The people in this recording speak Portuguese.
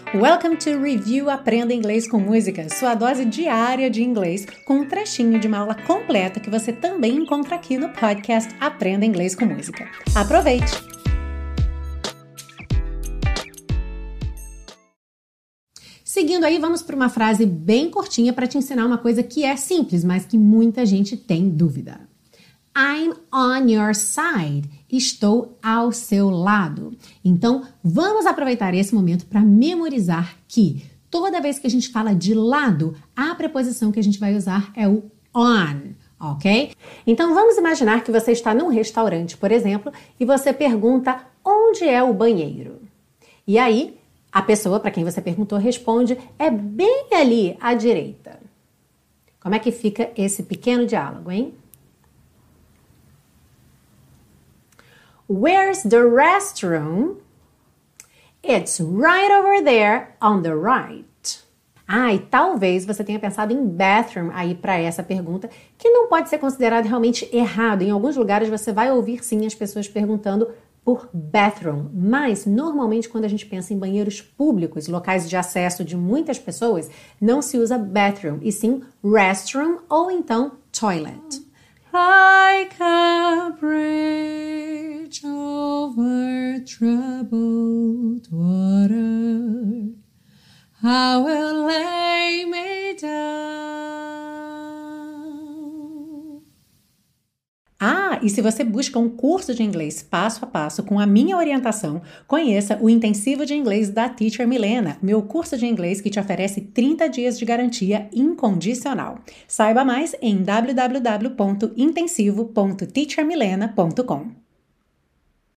Welcome to Review Aprenda Inglês com Música, sua dose diária de inglês, com um trechinho de uma aula completa que você também encontra aqui no podcast Aprenda Inglês com Música. Aproveite! Seguindo aí, vamos para uma frase bem curtinha para te ensinar uma coisa que é simples, mas que muita gente tem dúvida. I'm on your side. Estou ao seu lado. Então, vamos aproveitar esse momento para memorizar que toda vez que a gente fala de lado, a preposição que a gente vai usar é o on, ok? Então, vamos imaginar que você está num restaurante, por exemplo, e você pergunta onde é o banheiro. E aí, a pessoa para quem você perguntou responde, é bem ali à direita. Como é que fica esse pequeno diálogo, hein? Where's the restroom? It's right over there on the right. E talvez você tenha pensado em bathroom aí para essa pergunta, que não pode ser considerado realmente errado. Em alguns lugares você vai ouvir sim as pessoas perguntando por bathroom, mas normalmente quando a gente pensa em banheiros públicos, locais de acesso de muitas pessoas, não se usa bathroom, e sim restroom ou então toilet. Like a bridge over troubled water, I will lay me down. E se você busca um curso de inglês passo a passo com a minha orientação, conheça o Intensivo de Inglês da Teacher Milena, meu curso de inglês que te oferece 30 dias de garantia incondicional. Saiba mais em www.intensivo.teachermilena.com.